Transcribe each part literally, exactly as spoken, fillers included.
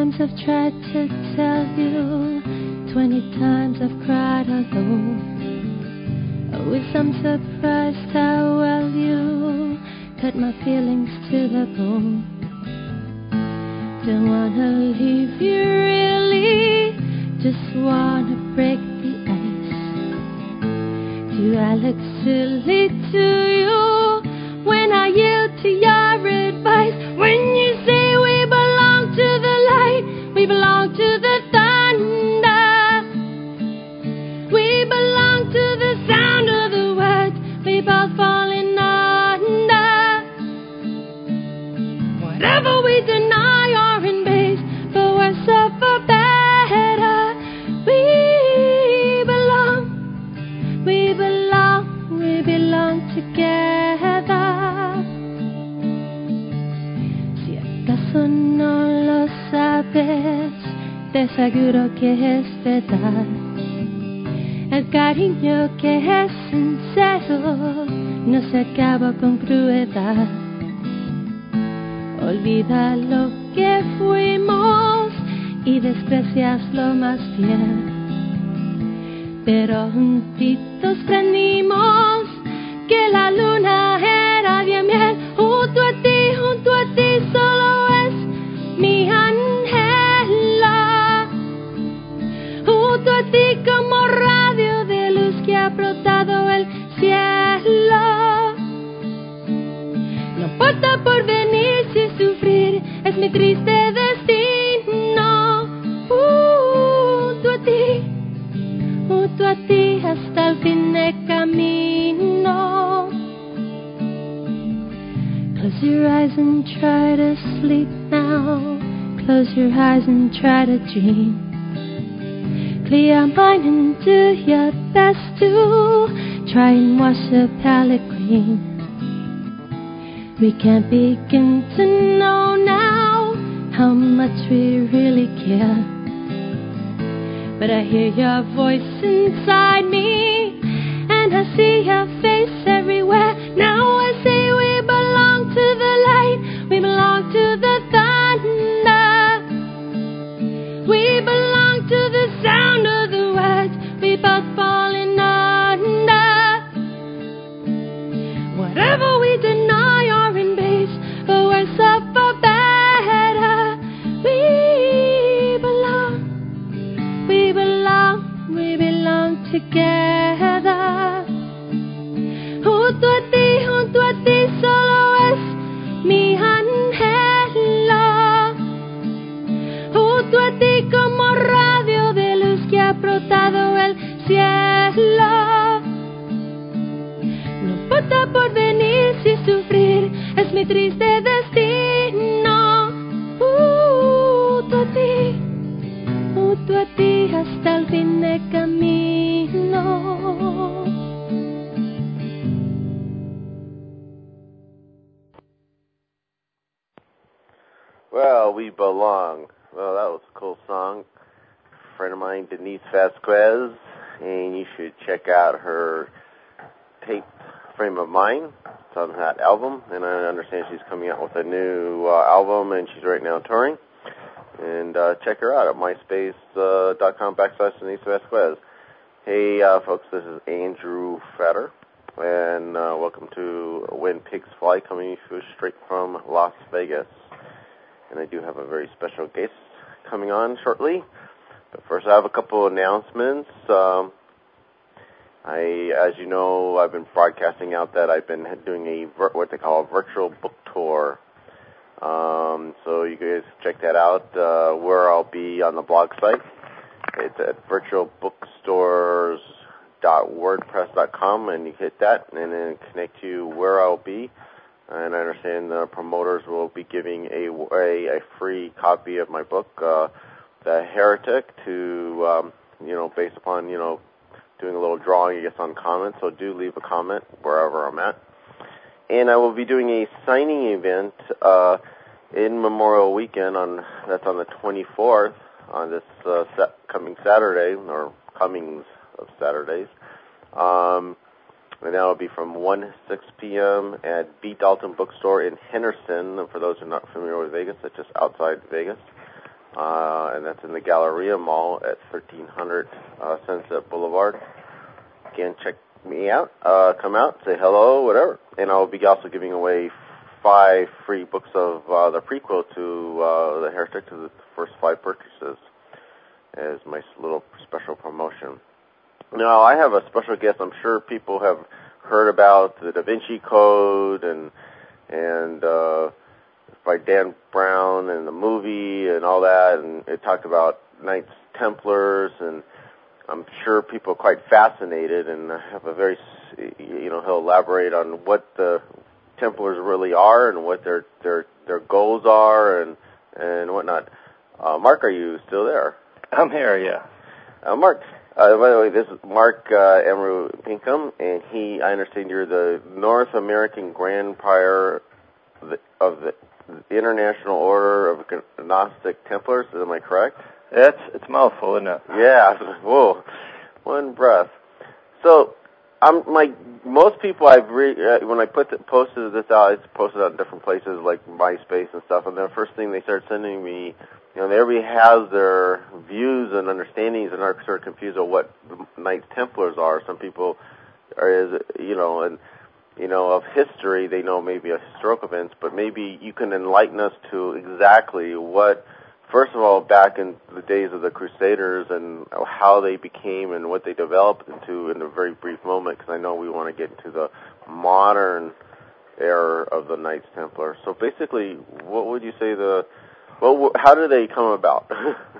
times I've tried to tell you, twenty times I've cried alone. Always I'm surprised how well you cut my feelings to the bone. Don't wanna leave you really, just wanna break the ice. Do I look silly to you when I yield to your advice? When you say we belong to the light, we belong to the thunder, we belong to the sound of the words, we both falling under. Whatever we deny or embrace, for worse or for better, we belong, we belong, we belong together. Si acaso no lo sabes, te aseguro que es verdad. El cariño que es sincero no se acaba con crueldad. Olvida lo que fuimos y desprecias lo más fiel. Pero juntitos prendimos que la luna era de miel. Junto a ti, junto a ti solo es mi angela. Junto a ti como radio de luz que ha brotado el cielo. No importa por venir sin sufrir, es mi triste destino. Junto a ti, junto a ti hasta el fin del camino. Close your eyes and try to sleep now. Close your eyes and try to dream. Clear your mind and do your best to try and wash the palette green. We can't begin to know now how much we really care. But I hear your voice inside me, and I see your face everywhere. Now I say we belong to the light, we belong to the thunder, we belong to the sound of the words, we both falling under. Whatever we deny or embrace, for worse or for better, we belong, we belong, we belong together. Junto a ti, junto a ti solo es mi angela. Junto a ti como radio de luz que ha brotado el cielo. No importa por venir sin sufrir, es mi triste destino. Junto a ti, junto a ti hasta el fin del camino. Well, we belong. Well, that was a cool song. A friend of mine, Denise Vasquez, and you should check out her tape, Frame of Mind. It's on that album, and I understand she's coming out with a new uh, album, and she's right now touring. And uh, check her out at myspace.com uh, backslash Denise Vasquez. Hey, uh, folks, this is Andrew Fetter, and uh, welcome to When Pigs Fly, coming to you straight from Las Vegas. And I do have a very special guest coming on shortly. But first, I have a couple of announcements. Um, I, as you know, I've been broadcasting out that I've been doing a what they call a virtual book tour. Um, so you guys check that out. Uh, where I'll be on the blog site. It's at virtual bookstores dot wordpress dot com, and you hit that, and then connect to where I'll be. And I understand the promoters will be giving a, a, a free copy of my book, uh, The Heretic, to, um, you know, based upon, you know, doing a little drawing, I guess, on comments. So do leave a comment wherever I'm at. And I will be doing a signing event uh, in Memorial Weekend. On That's on the twenty-fourth, on this uh, sa- coming Saturday, or comings of Saturdays. Um... And that will be from one to six p.m. at B. Dalton Bookstore in Henderson. And for those who are not familiar with Vegas, it's just outside Vegas. uh, and that's in the Galleria Mall at thirteen hundred uh, Sunset Boulevard. Again, check me out. Uh, come out, say hello, whatever. And I'll be also giving away five free books of uh, the prequel to uh, The Heretic to the first five purchases as my little special promotion. Now, I have a special guest. I'm sure people have heard about the Da Vinci Code and and uh, by Dan Brown and the movie and all that, and it talked about Knights Templars, and I'm sure people are quite fascinated, and I have a very, you know, he'll elaborate on what the Templars really are and what their their their goals are and and whatnot. Uh, Mark, are you still there? I'm here, yeah. Uh, Mark, uh, by the way, this is Mark uh, Emery Pinkham, and he, I understand you're the North American Grand Prior of the, of the International Order of Gnostic Templars. Am I correct? It's it's a mouthful, isn't it? Yeah. Whoa. One breath. So, I'm like most people. I've re, uh, when I put the, posted this out, it's posted on different places like MySpace and stuff. And the first thing they start sending me, you know, everybody has their views and understandings and are sort of confused of what the Knights Templars are. Some people are, is you know, and you know of history. They know maybe of historical events, but maybe you can enlighten us to exactly what. First of all, back in the days of the Crusaders and how they became and what they developed into in a very brief moment, because I know we want to get into the modern era of the Knights Templar. So basically, what would you say the, well, how do they come about?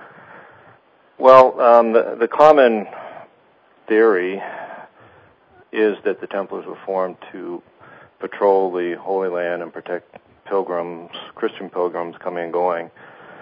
Well, um, the, the common theory is that the Templars were formed to patrol the Holy Land and protect pilgrims, Christian pilgrims coming and going.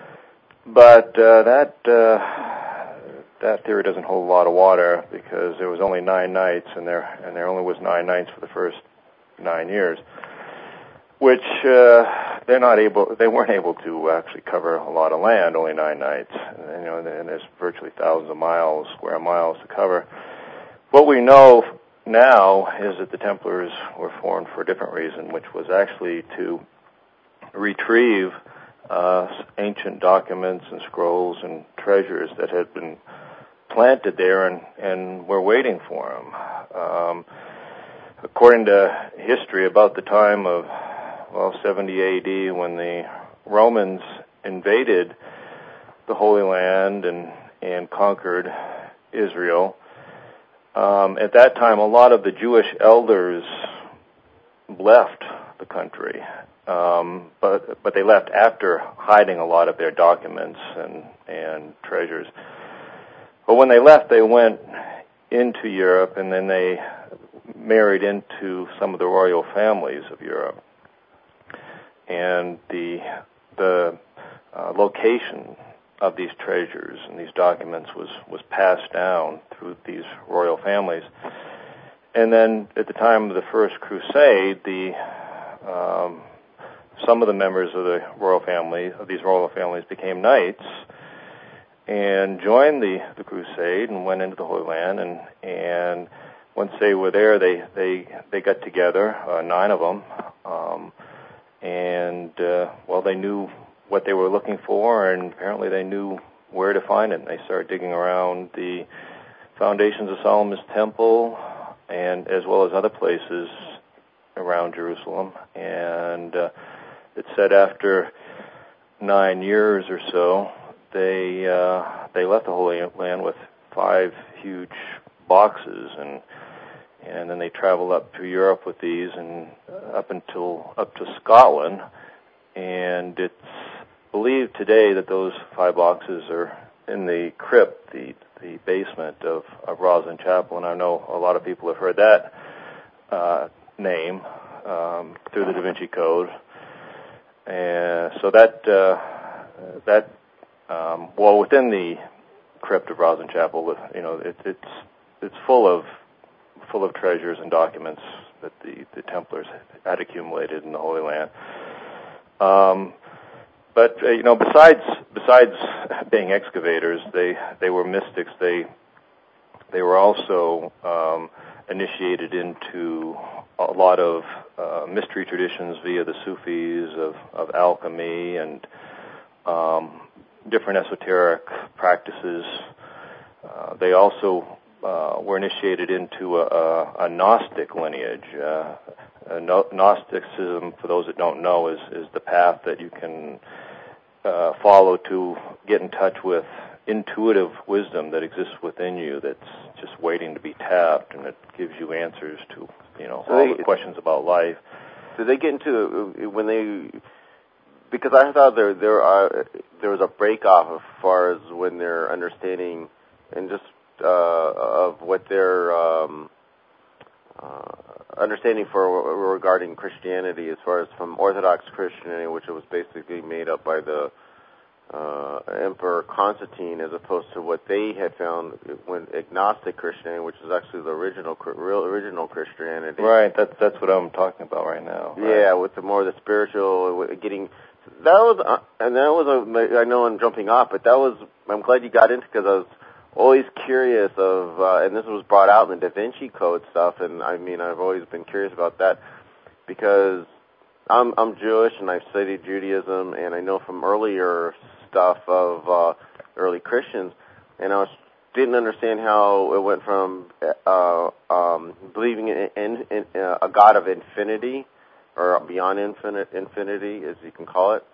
But uh, that uh, that theory doesn't hold a lot of water because there was only nine knights, and there and there only was nine knights for the first nine years, which uh, they're not able. They weren't able to actually cover a lot of land. Only nine knights, and, you know, and there's virtually thousands of miles, square miles to cover. What we know now is that the Templars were formed for a different reason, which was actually to retrieve Uh, ancient documents and scrolls and treasures that had been planted there and, and were waiting for them. Um, according to history, about the time of, well, seventy A D, when the Romans invaded the Holy Land and, and conquered Israel, um, at that time, a lot of the Jewish elders left the country. Um, but but they left after hiding a lot of their documents and and treasures. But when they left, they went into Europe, and then they married into some of the royal families of Europe. And the the uh, location of these treasures and these documents was was passed down through these royal families. And then at the time of the First Crusade, the um, some of the members of the royal family, of these royal families, became knights and joined the, the crusade and went into the Holy Land. And, and once they were there, they they, they got together, uh, nine of them, um, and uh, well, they knew what they were looking for, and apparently they knew where to find it. And they started digging around the foundations of Solomon's Temple, and as well as other places around Jerusalem. And uh, it said after nine years or so, they uh, they left the Holy Land with five huge boxes, and and then they traveled up to Europe with these, and up until up to Scotland. And it's believed today that those five boxes are in the crypt, the the basement of, of Rosslyn Chapel, and I know a lot of people have heard that uh, name um, through the Da Vinci Code. And so that, uh, that um, well, within the crypt of Rosslyn Chapel, you know, it, it's it's full of full of treasures and documents that the, the Templars had accumulated in the Holy Land. Um, but uh, you know, besides besides being excavators, they they were mystics. They they were also um, initiated into a lot of uh, mystery traditions via the Sufis of, of alchemy and um, different esoteric practices. Uh, they also uh, were initiated into a, a, a Gnostic lineage. Uh, a no, Gnosticism, for those that don't know, is, is the path that you can uh, follow to get in touch with intuitive wisdom that exists within you, that's just waiting to be tapped, and it gives you answers to, you know, so all they, the questions about life. Do they get into when they? Because I thought there there are there was a break off as far as when they're understanding and just uh, of what their um, uh, understanding for regarding Christianity, as far as from Orthodox Christianity, which was basically made up by the uh, Emperor Constantine, as opposed to what they had found when agnostic Christianity, which is actually the original real original Christianity. Right. That's that's what I'm talking about right now. Right? Yeah, with the more the spiritual, getting that was, uh, and that was a, I know I'm jumping off, but that was, I'm glad you got into, because I was always curious of, uh, and this was brought out in the Da Vinci Code stuff, and I mean, I've always been curious about that, because I'm I'm Jewish and I've studied Judaism, and I know from earlier stuff of uh, early Christians, and I was, didn't understand how it went from uh, um, believing in, in, in uh, a God of infinity, or beyond infinite infinity, as you can call it,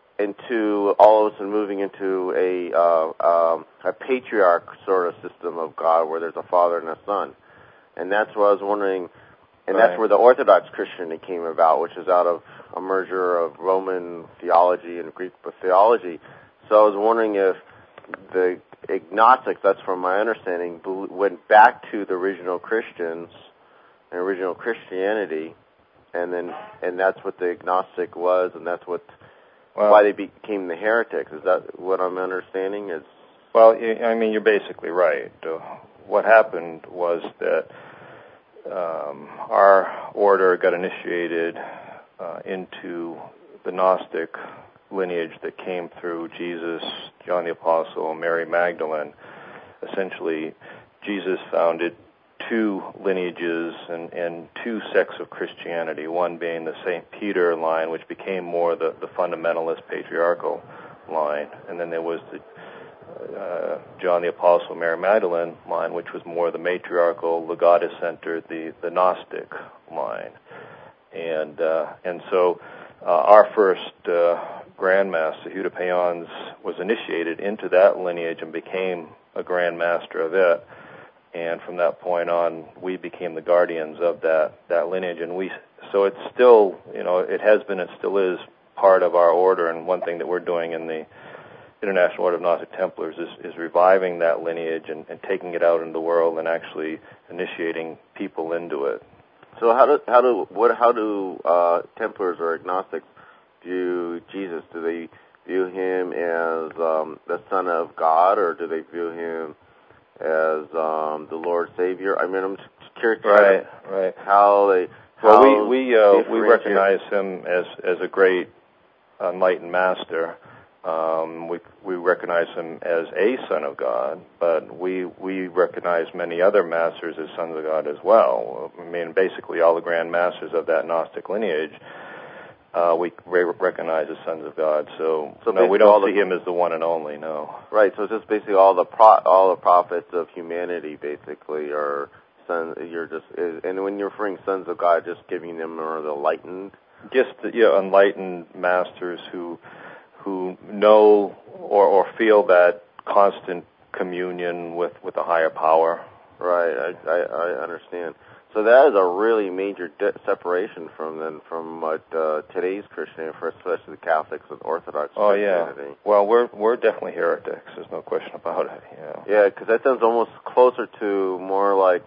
into all of a sudden moving into a uh, um, a patriarch sort of system of God, where there's a father and a son, and that's what I was wondering. And right. That's where the Orthodox Christianity came about, which is out of a merger of Roman theology and Greek theology. So I was wondering if the agnostics, that's from my understanding, went back to the original Christians and original Christianity, and then and that's what the agnostic was, and that's what well, why they became the heretics. Is that what I'm understanding? Is well, I mean, you're basically right. Uh, what happened was that Um, our order got initiated uh, into the Gnostic lineage that came through Jesus, John the Apostle, Mary Magdalene. Essentially, Jesus founded two lineages and, and two sects of Christianity, one being the Saint Peter line, which became more the, the fundamentalist patriarchal line, and then there was the Uh, John the Apostle, Mary Magdalene line, which was more the matriarchal, Legatus-centered, the, the Gnostic line. And uh, and so uh, our first uh, Grand Master, Huda Payons, was initiated into that lineage and became a Grand Master of it. And from that point on, we became the guardians of that, that lineage. And we so it's still, you know, it has been, it still is part of our order. And one thing that we're doing in the International Order of Gnostic Templars is, is reviving that lineage and, and taking it out into the world and actually initiating people into it. So how do how do what how do uh, Templars or agnostics view Jesus? Do they view him as um, the Son of God, or do they view him as um, the Lord Savior? I mean, I'm curious. Right, right. How they well, how we we uh, we recognize him as as a great enlightened master. Um, we we recognize him as a son of God, but we we recognize many other masters as sons of God as well. I mean, basically all the grand masters of that Gnostic lineage, uh, we re- recognize as sons of God. So, so no, we don't see the, him as the one and only. No. Right. So it's just basically all the pro, all the prophets of humanity, basically, are sons. You're just, and when you're referring sons of God, just giving them are the enlightened. Just the, yeah, enlightened masters who. who know or, or feel that constant communion with, with a higher power. Right, I, I, I understand. So that is a really major de- separation from then from what uh, today's Christianity, for especially the Catholics and Orthodox oh, Christianity. Yeah. Well, we're we're definitely heretics. There's no question about it. Yeah. Yeah, because that sounds almost closer to more like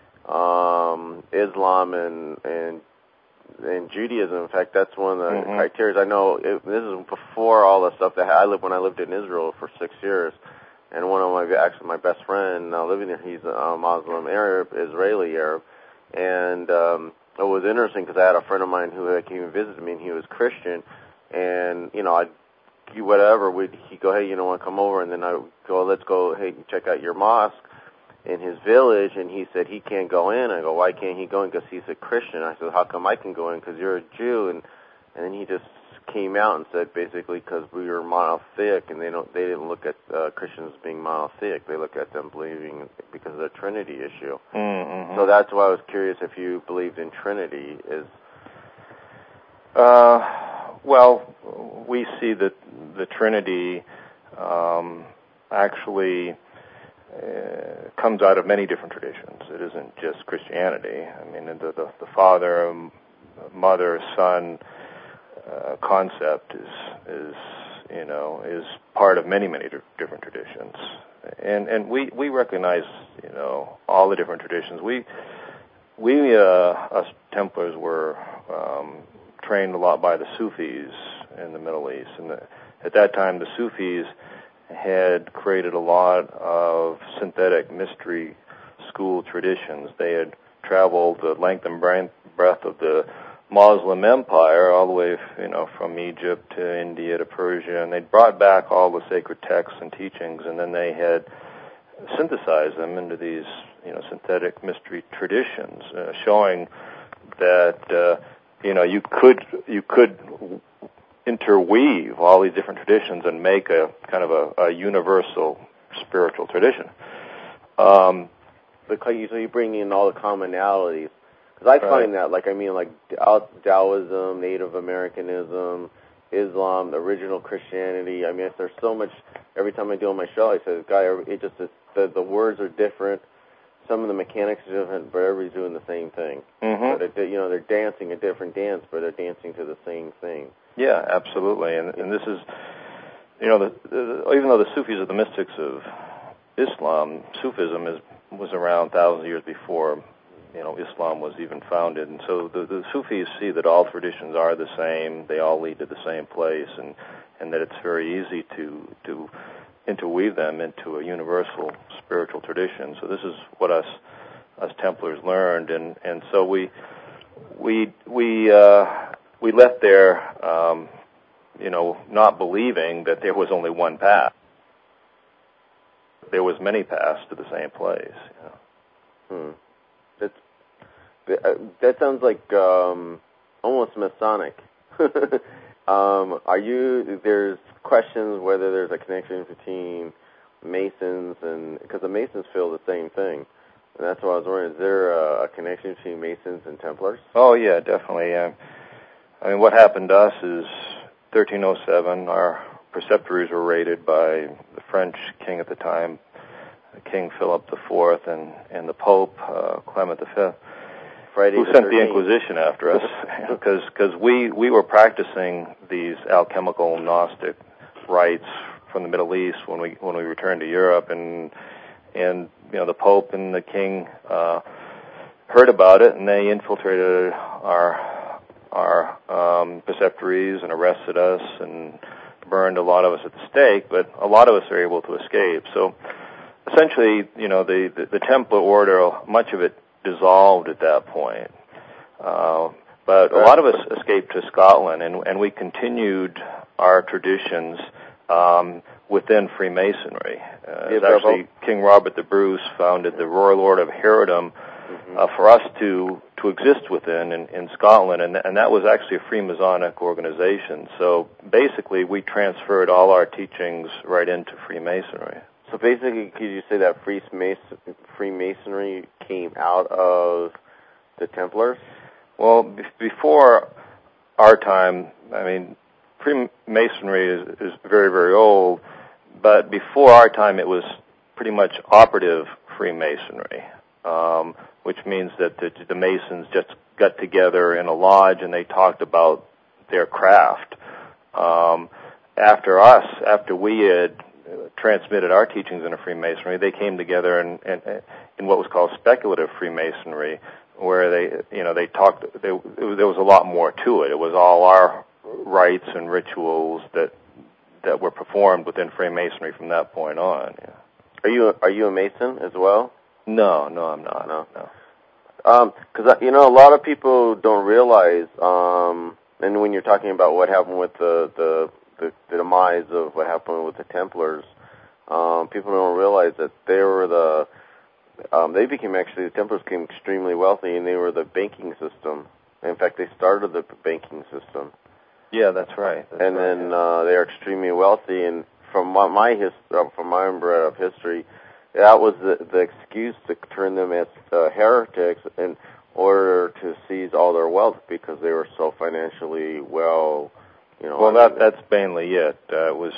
um, Islam and and. in Judaism. In fact, that's one of the mm-hmm. criteria. I know it, this is before all the stuff that I lived when I lived in Israel for six years, and one of my actually my best friend now living there, he's a Muslim Arab, Israeli Arab, and um, it was interesting because I had a friend of mine who came and visited me, and he was Christian, and you know I'd do whatever. We'd he'd go, hey, you know, want to come over, and then I would go, let's go, hey, check out your mosque in his village, and he said he can't go in. I go, why can't he go in? Because he's a Christian. I said, how come I can go in? Because you're a Jew. And and then he just came out and said basically because we were monotheistic, and they don't they didn't look at uh, Christians being monotheistic. They look at them believing because of the Trinity issue. Mm-hmm. So that's why I was curious if you believed in Trinity. Is uh, well, we see that the Trinity um, actually uh, comes out of many different traditions. It isn't just Christianity. I mean, the the, the Father, Mother, Son uh, concept is is you know is part of many many different traditions, and and we we recognize you know all the different traditions. We we uh, us Templars were um, trained a lot by the Sufis in the Middle East, and the, at that time the Sufis had created a lot of synthetic mystery school traditions. They had traveled the length and breadth of the Muslim empire, all the way, you know, from Egypt to India to Persia, and they'd brought back all the sacred texts and teachings, and then they had synthesized them into these, you know, synthetic mystery traditions, uh, showing that, uh, you know, you could you could interweave all these different traditions and make a kind of a, a universal spiritual tradition. Um, because you, so you bring in all the commonalities. Because I find right. that, like, I mean, like Taoism, Native Americanism, Islam, the original Christianity. I mean, there's so much. Every time I do on my show, I say, "Guy, it just is, the the words are different. Some of the mechanics are different, but everybody's doing the same thing. Mm-hmm. But it, you know, they're dancing a different dance, but they're dancing to the same thing." Yeah, absolutely. And and this is, you know, the, the, even though the Sufis are the mystics of Islam, Sufism is was around thousands of years before, you know, Islam was even founded. And so the, the Sufis see that all traditions are the same, they all lead to the same place, and, and that it's very easy to to interweave them into a universal spiritual tradition. So this is what us us Templars learned, and, and so we we we uh, we left there, um, you know, not believing that there was only one path. There was many paths to the same place. You know. Hmm. That's that sounds like um, almost Masonic. um, are you? There's questions whether there's a connection between Masons and because the Masons feel the same thing, and that's why I was wondering: is there a, a connection between Masons and Templars? Oh yeah, definitely. Uh, I mean, what happened to us is thirteen oh seven. Our preceptories were raided by the French king at the time, King Philip the Fourth, and and the Pope uh, Clement the Fifth. Friday who the sent thirteenth. the Inquisition after us, because because we, we were practicing these alchemical Gnostic rites from the Middle East when we when we returned to Europe, and and you know the Pope and the King uh, heard about it, and they infiltrated our our um, preceptories and arrested us and burned a lot of us at the stake, but a lot of us were able to escape. So essentially, you know, the the, the Templar order, much of it dissolved at that point. Uh, but a lot of us escaped to Scotland, and, and we continued our traditions um, within Freemasonry. Uh, it's actually King Robert the Bruce founded the Royal Order of Herodom mm-hmm. uh, for us to, to exist within in, in Scotland, and, and that was actually a Freemasonic organization. So basically, we transferred all our teachings right into Freemasonry. So basically, could you say that Freemasonry came out of the Templars? Well, b- before our time, I mean, Freemasonry is, is very, very old, but before our time it was pretty much operative Freemasonry, um, which means that the, the Masons just got together in a lodge and they talked about their craft. Um, after us, after we had transmitted our teachings into Freemasonry, they came together in, in, in what was called speculative Freemasonry, where they, you know, they talked. They, it, there was a lot more to it. It was all our rites and rituals that that were performed within Freemasonry from that point on. Yeah. Are you are you a Mason as well? No, no, I'm not. No, no. Because um, you know, a lot of people don't realize, um, and when you're talking about what happened with the the The, the demise of what happened with the Templars, um, people don't realize that they were the, um, they became actually, the Templars became extremely wealthy, and they were the banking system. In fact, they started the banking system. Yeah, that's right. That's and right, then yeah. uh, they're extremely wealthy. And from my, my his, uh, from my remember of history, that was the, the excuse to turn them as uh, heretics in order to seize all their wealth because they were so financially well. You know. Well, I that mean, that's mainly it. Uh, it was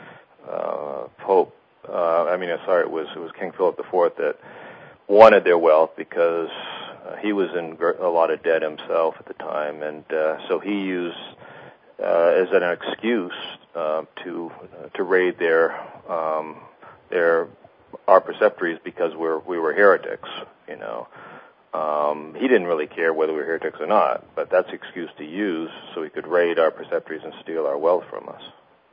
uh, Pope. Uh, I mean, sorry, it was it was King Philip the Fourth that wanted their wealth because uh, he was in gr- a lot of debt himself at the time, and uh, so he used uh, as an excuse uh, to uh, to raid their um, their our preceptories because we're we were heretics, you know. Um, he didn't really care whether we were heretics or not, but that's an excuse to use so he could raid our preceptories and steal our wealth from us.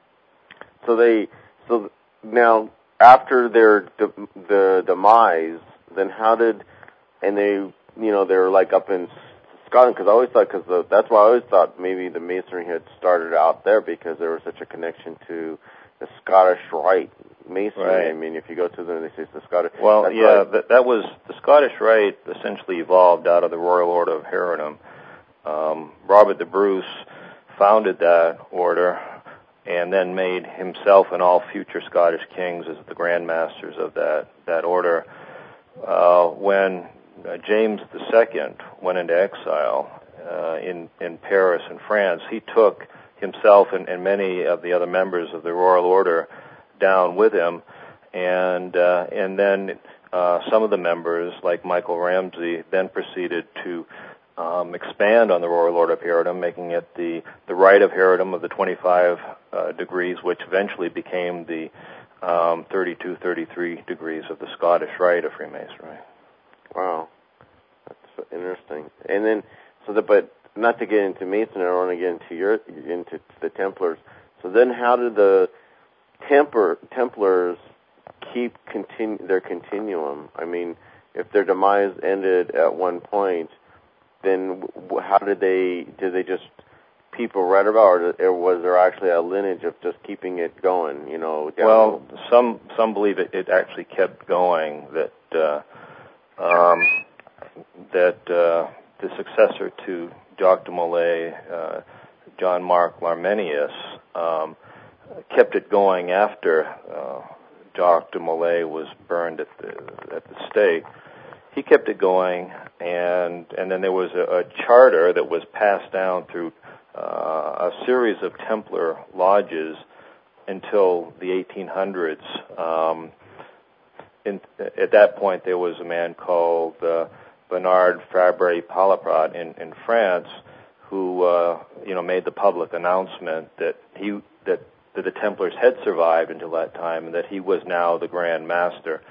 So they, so now after their de- the demise, then how did, and they, you know, they're like up in Scotland because I always thought because that's why I always thought maybe the Masonry had started out there because there was such a connection to the Scottish Rite Masonry. Right. I mean, if you go to them, they say it's the Scottish. Well, that's yeah, right. that, that was the Scottish Rite essentially evolved out of the Royal Order of Herodom. Um, Robert the Bruce founded that order and then made himself and all future Scottish kings as the Grand Masters of that that order. Uh, when uh, James the Second went into exile uh, in in Paris in France, he took himself and, and many of the other members of the Royal Order down with him, and uh, and then uh, some of the members, like Michael Ramsey, then proceeded to um, expand on the Royal Order of Herodom, making it the the Rite of Herodom of the twenty-five uh, degrees, which eventually became the um, thirty-two, thirty-three degrees of the Scottish Rite of Freemasonry. Wow, that's interesting. And then, so the but not to get into Masonry, I want to get into your into the Templars. So then, how did the Templar Templars keep continu- their continuum? I mean, if their demise ended at one point, then w- how did they? Did they just people read about, or, or was there actually a lineage of just keeping it going? You know. Down Well, some some believe it, it actually kept going. That uh, um, that uh, the successor to Jacques de Molay, uh, John Mark Larmenius, um, kept it going after uh, Jacques de Molay was burned at the at the stake. He kept it going, and and then there was a, a charter that was passed down through uh, a series of Templar lodges until the eighteen hundreds. Um, in, at that point, there was a man called uh, Bernard Fabre Palaprat in, in France who uh, you know made the public announcement that he that that the Templars had survived until that time, and that he was now the Grand Master,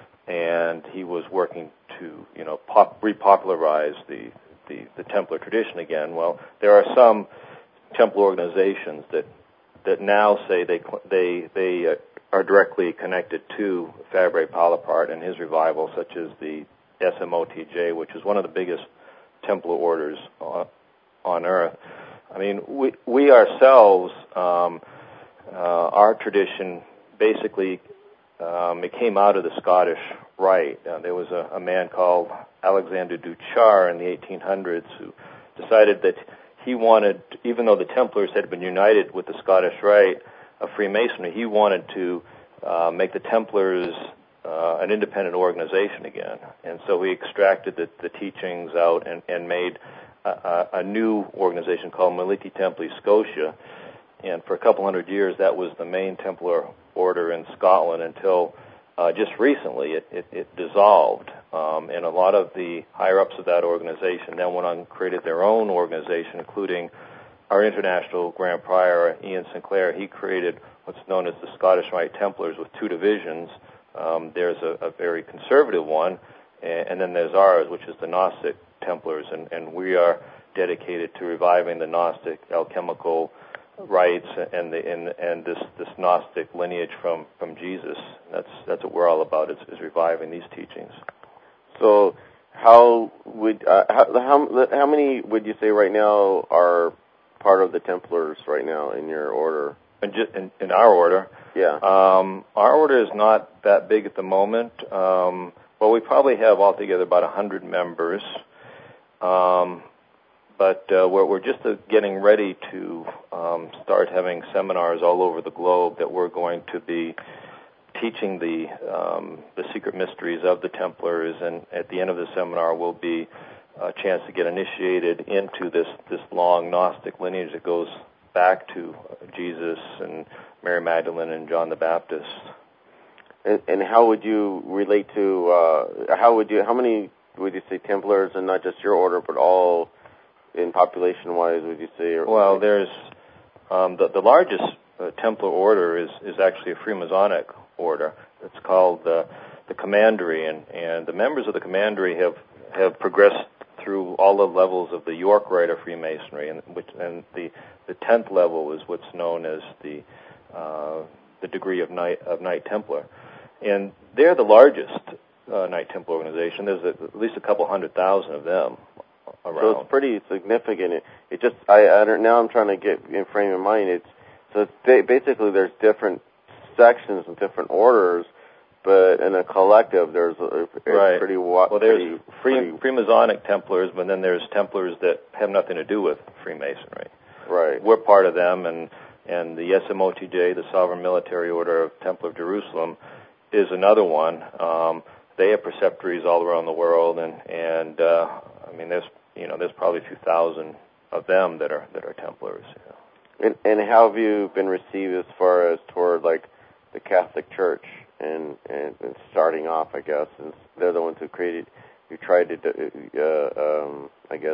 and he was working to, you know, pop, repopularize the, the, the Templar tradition again. Well, there are some Templar organizations that that now say they they they uh, are directly connected to Fabre Palaprat and his revival, such as the S M O T J, which is one of the biggest Templar orders on, on earth. I mean, we we ourselves. Um, Uh, our tradition basically um, it came out of the Scottish Rite. Uh, there was a, a man called Alexander Duchar in the eighteen hundreds who decided that he wanted, even though the Templars had been united with the Scottish Rite of Freemasonry, he wanted to uh, make the Templars uh, an independent organization again. And so he extracted the, the teachings out and, and made a, a, a new organization called Militi Templi Scotia. And for a couple hundred years, that was the main Templar order in Scotland until uh, just recently it, it, it dissolved. Um, and a lot of the higher-ups of that organization then went on and created their own organization, including our international Grand Prior, Ian Sinclair. He created what's known as the Scottish Rite Templars with two divisions. Um, there's a, a very conservative one, and, and then there's ours, which is the Gnostic Templars. And, and we are dedicated to reviving the Gnostic alchemical rites and the and, and this this Gnostic lineage from, from Jesus. That's that's what we're all about, is, is reviving these teachings. So, how would uh, how, how how many would you say right now are part of the Templars right now in your order? In, in, in our order, yeah. Um, our order is not that big at the moment. Um, well, we probably have altogether about a hundred members. Um, but uh, we're, we're just uh, getting ready to um, start having seminars all over the globe that we're going to be teaching the um, the secret mysteries of the Templars, and at the end of the seminar will be a chance to get initiated into this, this long Gnostic lineage that goes back to Jesus and Mary Magdalene and John the Baptist. And, and how would you relate to, uh, how would you, how many would you say Templars, and not just your order, but all in population-wise, would you say? Or well, there's, um, the, the largest uh, Templar order is, is actually a Freemasonic order. It's called uh, the Commandery, and, and the members of the Commandery have, have progressed through all the levels of the York Rite of Freemasonry, and, which, and the, the tenth level is what's known as the uh, the degree of Knight of Knight Templar, and they're the largest uh, Knight Templar organization. There's a, at least a couple hundred thousand of them around. So it's pretty significant. It, it just I, I don't, now I'm trying to get in frame of mind. It's so it's basically there's different sections and different orders. But in a collective, there's a, a right. pretty wa- well. There's pretty, free, pretty Freemasonic Templars, but then there's Templars that have nothing to do with Freemasonry. Right. We're part of them, and and the S M O T J, the Sovereign Military Order of Temple of Jerusalem, is another one. Um, they have preceptories all around the world, and and uh, I mean, there's you know there's probably a few thousand of them that are that are Templars. You know. And, and how have you been received as far as toward like the Catholic Church? And, and, and starting off, I guess, since they're the ones who created, who tried to, uh, um, I guess,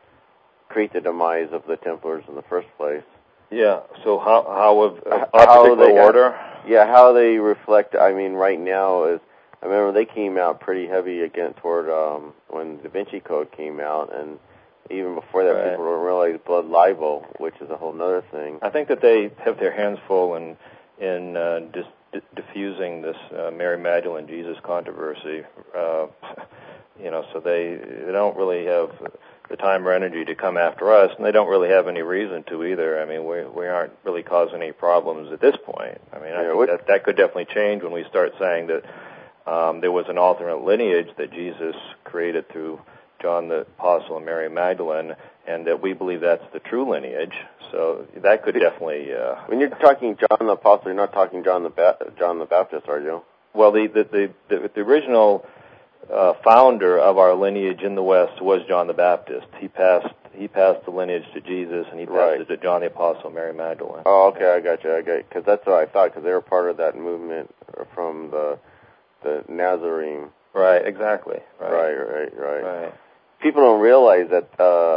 create the demise of the Templars in the first place. Yeah. So how how have uh, how they order? Yeah, how they reflect. I mean, right now is. I remember they came out pretty heavy again toward um, when Da Vinci Code came out, and even before that, right. people don't realize blood libel, which is a whole other thing. I think that they have their hands full in in uh, just. diffusing this uh, Mary Magdalene Jesus controversy, uh, you know, so they, they don't really have the time or energy to come after us, and they don't really have any reason to either. I mean, we we aren't really causing any problems at this point. I mean, I yeah, think what, that that could definitely change when we start saying that um, there was an alternate lineage that Jesus created through John the Apostle and Mary Magdalene, and that we believe that's the true lineage. So that could definitely. Uh, when you're talking John the Apostle, you're not talking John the ba- John the Baptist, are you? Well, the the the, the, the original uh, founder of our lineage in the West was John the Baptist. He passed he passed the lineage to Jesus, and he passed right. it to John the Apostle, and Mary Magdalene. Oh, okay, I got you. I got because that's what I thought, because they were part of that movement from the the Nazarene. Right. Exactly. Right. Right. Right. Right. Right. People don't realize that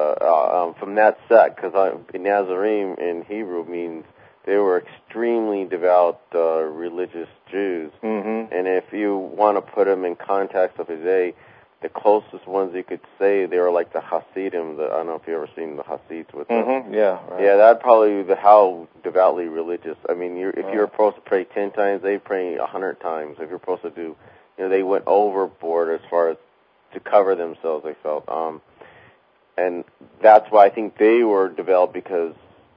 uh, um, from that sect, because Nazarene in Hebrew means they were extremely devout uh, religious Jews. Mm-hmm. And if you want to put them in context of his day, the closest ones you could say, they were like the Hasidim. The, I don't know if you've ever seen the Hasids with them. Mm-hmm. Yeah. Right. Yeah, that'd probably be the, how devoutly religious. I mean, you're, if right. you're supposed to pray ten times, they pray a hundred times. If you're supposed to do, you know, they went overboard as far as to cover themselves, they felt. Um, and that's why I think they were developed, because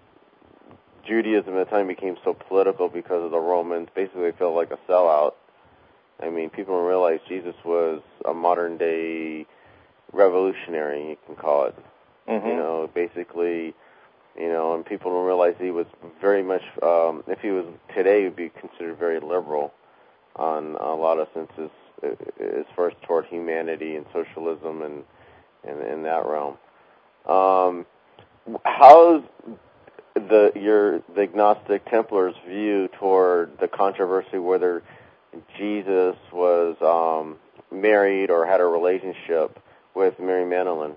Judaism at the time became so political because of the Romans. Basically, they felt like a sellout. I mean, people don't realize Jesus was a modern-day revolutionary, you can call it. Mm-hmm. You know, basically, you know, and people don't realize he was very much, um, if he was today, he would be considered very liberal on a lot of senses, as far as toward humanity and socialism and in that realm. Um, how's the your the agnostic Templars' view toward the controversy whether Jesus was um, married or had a relationship with Mary Magdalene?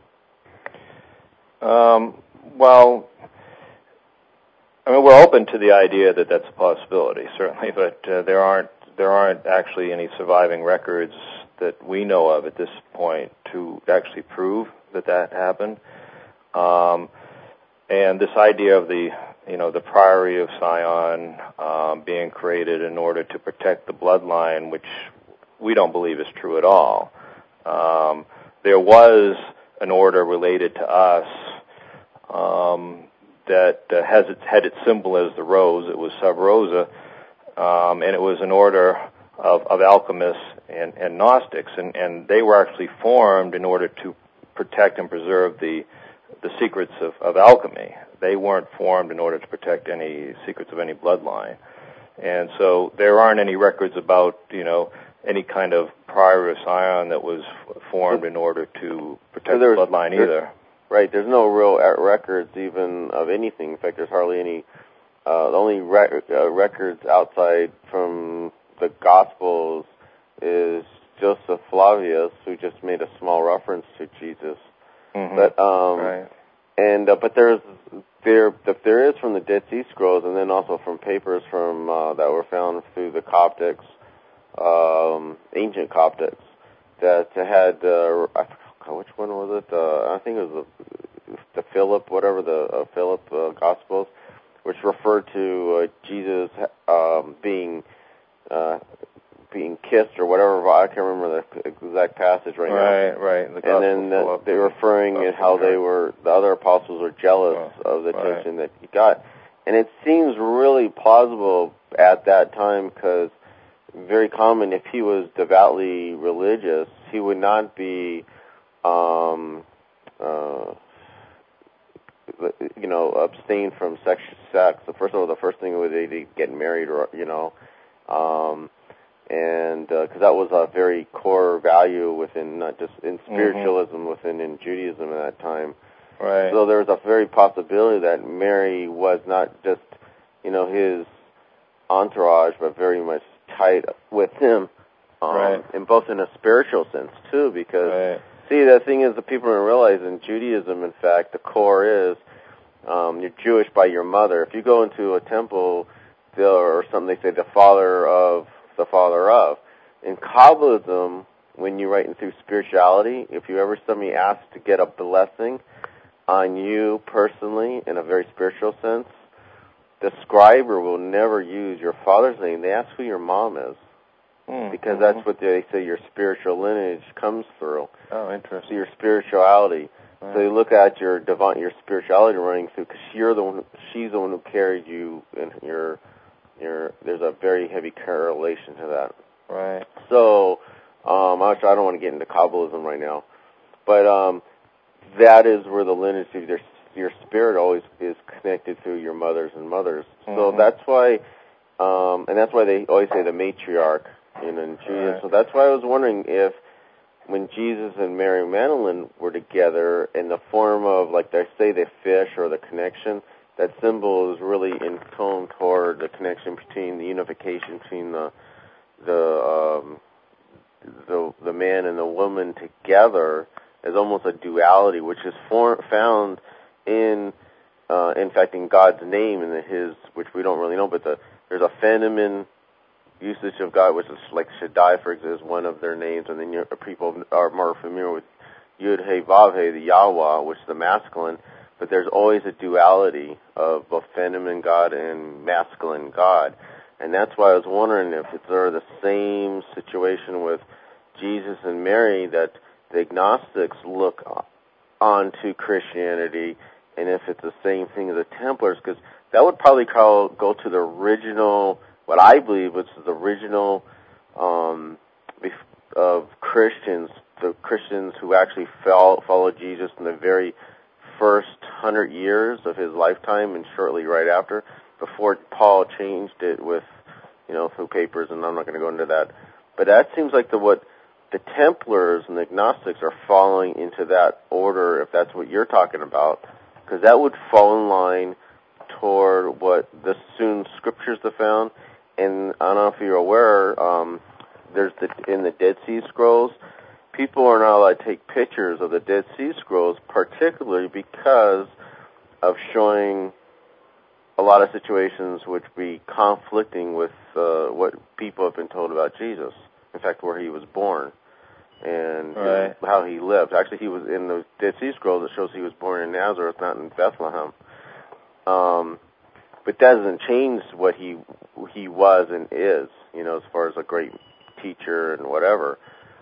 Um, well, I mean, we're open to the idea that that's a possibility, certainly, but uh, there aren't there aren't actually any surviving records that we know of at this point to actually prove that that happened. Um, and this idea of the, you know, the Priory of Sion um, being created in order to protect the bloodline, which we don't believe is true at all. Um, there was an order related to us um, that uh, has its, had its symbol as the rose. It was Sub Rosa, um, and it was an order of, of alchemists and, and Gnostics, and, and they were actually formed in order to protect and preserve the the secrets of, of alchemy. They weren't formed in order to protect any secrets of any bloodline. And so there aren't any records about, you know, any kind of prior ion that was formed in order to protect so the bloodline either. Right. There's no real records even of anything. In fact, there's hardly any. Uh, the only rec- uh, records outside from the Gospels is Joseph Flavius, who just made a small reference to Jesus. Mm-hmm. But um, right. and uh, but there's there there is from the Dead Sea Scrolls, and then also from papers from uh, that were found through the Coptics, um, ancient Coptics, that had uh, I forgot which one was it? Uh, I think it was the, the Philip, whatever the uh, Philip uh, Gospels, which referred to uh, Jesus um, being uh, being kissed or whatever. I can't remember the exact passage right, right now. Right, right. The and then the, they're referring at how they were, the other apostles were jealous oh, of the right. attention that he got. And it seems really plausible at that time because very common, if he was devoutly religious, he would not be, um, uh, you know, abstain from sex. sex. So first of all, the first thing would be to get married, or you know, um, and because uh, that was a very core value within not just in spiritualism, mm-hmm. within in Judaism at that time. Right. So there was a very possibility that Mary was not just, you know, his entourage, but very much tight with him, um, right. and both in a spiritual sense too, because. Right. See, the thing is, the people don't realize in Judaism, in fact, the core is um, you're Jewish by your mother. If you go into a temple or something, they say the father of the father of. In Kabbalism, when you write in through spirituality, if you ever somebody asks to get a blessing on you personally in a very spiritual sense, the scriber will never use your father's name. They ask who your mom is. Mm, because mm-hmm. that's what they say your spiritual lineage comes through. Oh, interesting. So your spirituality. Right. So you look at your divine, your spirituality running through, because you're the one, she's the one who carried you, and your, your. There's a very heavy correlation to that. Right. So, um, actually, I don't want to get into Kabbalism right now, but um, that is where the lineage of your your spirit always is connected through your mothers and mothers. Mm-hmm. So that's why, um, and that's why they always say the matriarch. In Judaism. Right. So that's why I was wondering if when Jesus and Mary Magdalene were together in the form of, like they say, the fish or the connection, that symbol is really in tone toward the connection between the unification between the the um, the, the man and the woman together as almost a duality, which is for, found in uh, in fact in God's name and His, which we don't really know, but the, there's a feminine usage of God, which is like Shaddai, for example, is one of their names, and then your people are more familiar with Yud He Vav He, the Yahweh, which is the masculine, but there's always a duality of both feminine God and masculine God, and that's why I was wondering if it's sort of the same situation with Jesus and Mary that the agnostics look onto Christianity, and if it's the same thing as the Templars, because that would probably call, go to the original, what I believe was the original um, of Christians, the Christians who actually fell, followed Jesus in the very first hundred years of his lifetime and shortly right after, before Paul changed it with, you know, through papers, and I'm not going to go into that. But that seems like the what the Templars and the Gnostics are following into that order, if that's what you're talking about, because that would fall in line toward what the soon scriptures have found. And I don't know if you're aware, um, there's the, in the Dead Sea Scrolls, people are not allowed to take pictures of the Dead Sea Scrolls, particularly because of showing a lot of situations which be conflicting with uh, what people have been told about Jesus. In fact, where he was born and right. you know, how he lived. Actually, he was in the Dead Sea Scrolls. It shows he was born in Nazareth, not in Bethlehem. Um, But that doesn't change what he he was and is, you know, as far as a great teacher and whatever.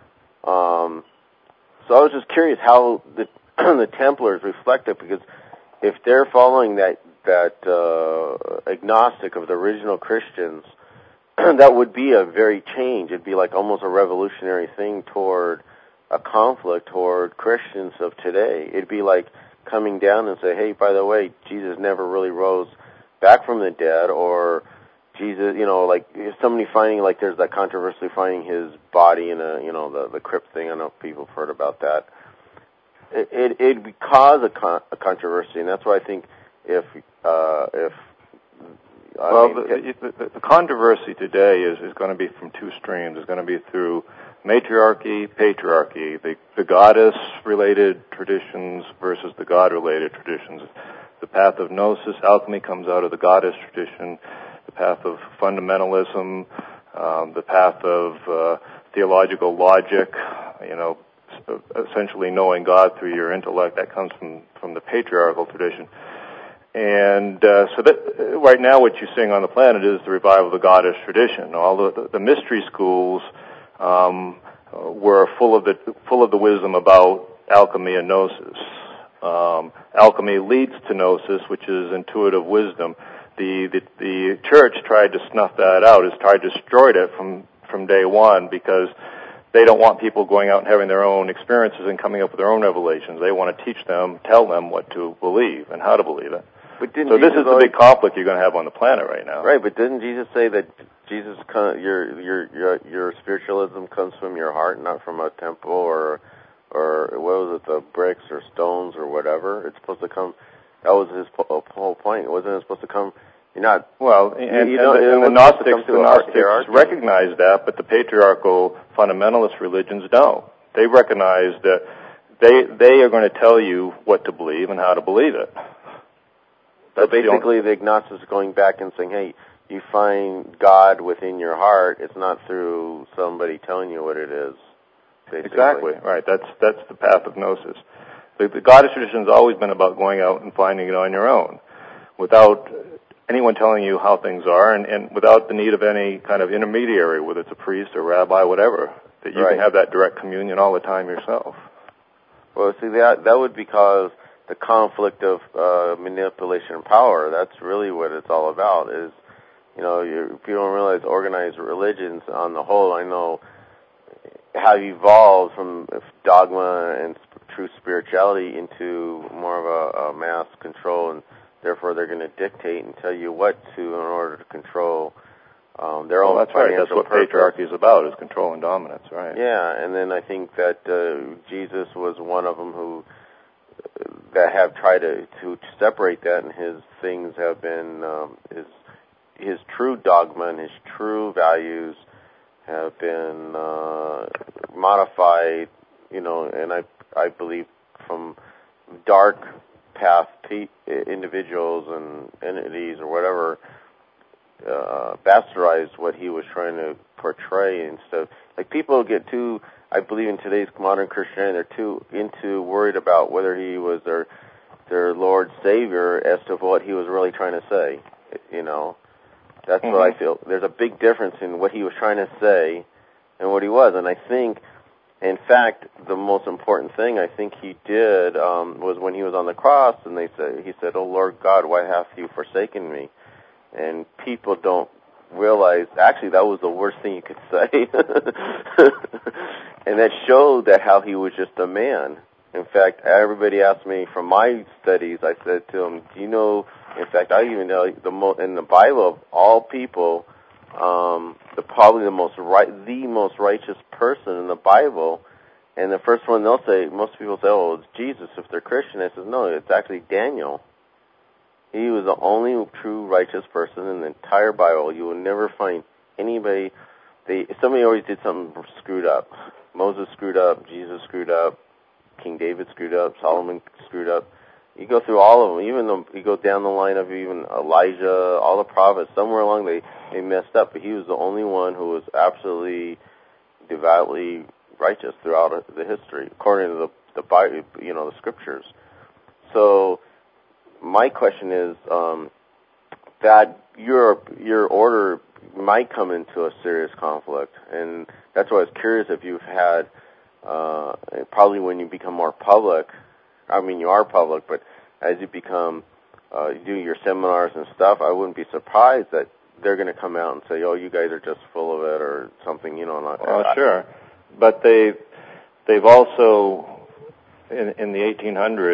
Um, so I was just curious how the the Templars reflect it, because if they're following that that uh, agnostic of the original Christians, that would be a very change. It'd be like almost a revolutionary thing toward a conflict toward Christians of today. It'd be like coming down and say, hey, by the way, Jesus never really rose back from the dead, or Jesus, you know, like somebody finding, like there's that controversy finding his body in a, you know, the, the crypt thing. I know people have heard about that. It it it'd cause a, con- a controversy, and that's why I think if uh, if I well, mean, the, the, the controversy today is, is going to be from two streams. It's going to be through matriarchy, patriarchy, the, the goddess-related traditions versus the God-related traditions. The path of gnosis, alchemy, comes out of the goddess tradition. The path of fundamentalism, um, the path of uh, theological logic, you know, essentially knowing God through your intellect, that comes from, from the patriarchal tradition. And uh, so that right now what you're seeing on the planet is the revival of the goddess tradition. All the, the mystery schools um, were full of the full of the wisdom about alchemy and gnosis. Um, alchemy leads to gnosis, which is intuitive wisdom. The, the the church tried to snuff that out, has tried to destroy it from from day one, because they don't want people going out and having their own experiences and coming up with their own revelations. They want to teach them, tell them what to believe and how to believe it. But didn't so this Jesus is the big conflict you're going to have on the planet right now. Right, but didn't Jesus say that Jesus, your your your your spiritualism comes from your heart, not from a temple or or what was it, the bricks or stones or whatever? It's supposed to come. That was his whole point. Wasn't it supposed to come? You're not well, and, you, you and, know, the, and the Gnostics, the Gnostics recognize that, but the patriarchal fundamentalist religions don't. They recognize that they they are going to tell you what to believe and how to believe it. So basically, the agnostics are going back and saying, hey, you find God within your heart. It's not through somebody telling you what it is. Basically. Exactly, right. That's that's the path of gnosis. The, the goddess tradition has always been about going out and finding it on your own, without anyone telling you how things are, and, and without the need of any kind of intermediary, whether it's a priest or rabbi, whatever, that you right. can have that direct communion all the time yourself. Well, see, that that would be cause the conflict of uh, manipulation and power. That's really what it's all about. Is, you know, you, people don't realize organized religions on the whole, I know, have evolved from dogma and true spirituality into more of a, a mass control, and therefore they're going to dictate and tell you what to in order to control um, their well, own that's financial right. That's what purpose. patriarchy is about, is control and dominance, right? Yeah, and then I think that uh, Jesus was one of them who that have tried to, to separate that, and his things have been um, his his true dogma and his true values have been uh, modified, you know, and I I believe from dark path pe- individuals and entities or whatever uh, bastardized what he was trying to portray and stuff. Like people get too, I believe in today's modern Christianity, they're too into worried about whether he was their their Lord Savior as to what he was really trying to say. You know, that's mm-hmm. what I feel. There's a big difference in what he was trying to say and what he was, and I think, in fact, the most important thing I think he did um, was when he was on the cross, and they said, he said, "Oh Lord God, why have you forsaken me?" And people don't realize, actually, that was the worst thing you could say. And that showed that how he was just a man. In fact, everybody asked me from my studies, I said to them, do you know, in fact, I even know the mo- in the Bible of all people, um, the probably the most right, the most righteous person in the Bible, and the first one they'll say, most people say, oh, it's Jesus if they're Christian. I said, no, it's actually Daniel. He was the only true righteous person in the entire Bible. You will never find anybody. They somebody always did something screwed up. Moses screwed up. Jesus screwed up. King David screwed up. Solomon screwed up. You go through all of them. Even though you go down the line of even Elijah, all the prophets. Somewhere along they they messed up, but he was the only one who was absolutely devoutly righteous throughout the history, according to the the Bible, you know, the scriptures. So my question is um, that your your order might come into a serious conflict, and that's why I was curious if you've had uh, probably when you become more public. I mean, you are public, but as you become uh, you do your seminars and stuff, I wouldn't be surprised that they're going to come out and say, "Oh, you guys are just full of it," or something. You know, not. Well, sure, but they they've also in, in the eighteen hundreds.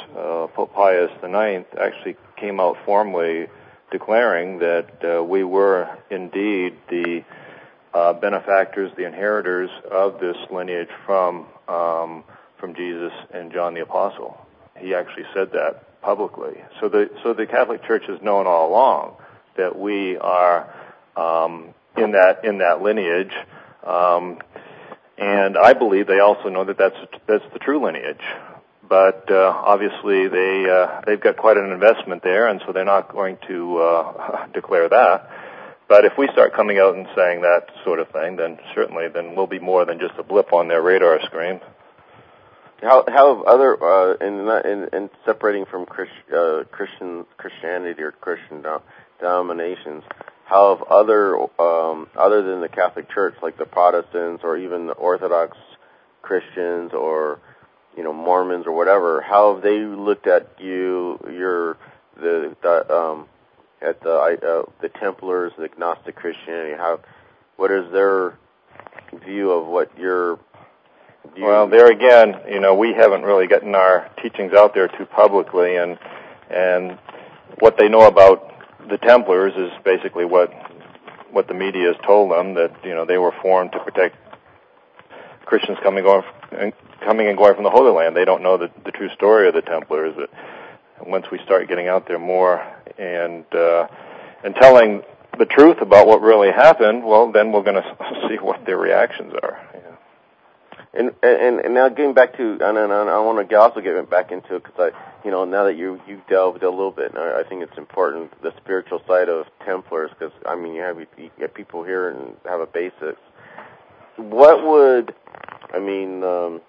uh, Pope Pius the Ninth actually came out formally declaring that uh, we were indeed the uh, benefactors, the inheritors of this lineage from um, from Jesus and John the Apostle. He actually said that publicly. So the so the Catholic Church has known all along that we are um, in that in that lineage, um, and I believe they also know that that's that's the true lineage. But uh, obviously they uh, they've got quite an investment there, and so they're not going to uh, declare that. But if we start coming out and saying that sort of thing, then certainly then we'll be more than just a blip on their radar screen. How how have other uh, in, in in separating from Christ, uh, Christian Christianity or Christian dom- denominations, how have other um, other than the Catholic Church, like the Protestants or even the Orthodox Christians or you know, Mormons or whatever, how have they looked at you, your, the, the um, at the, uh, the Templars, the Gnostic Christianity? How, what is their view of what your view? Well, there again, you know, we haven't really gotten our teachings out there too publicly, and, and what they know about the Templars is basically what, what the media has told them, that, you know, they were formed to protect Christians coming going coming and going from the Holy Land. They don't know the, the true story of the Templars. That once we start getting out there more and uh, and telling the truth about what really happened, well, then we're going to see what their reactions are. Yeah. And, and and now getting back to, and, and I want to also get back into it because I, you know, now that you you delved a little bit, and I, I think it's important the spiritual side of Templars, because I mean you have you get people here and have a basics. What would I mean? Um,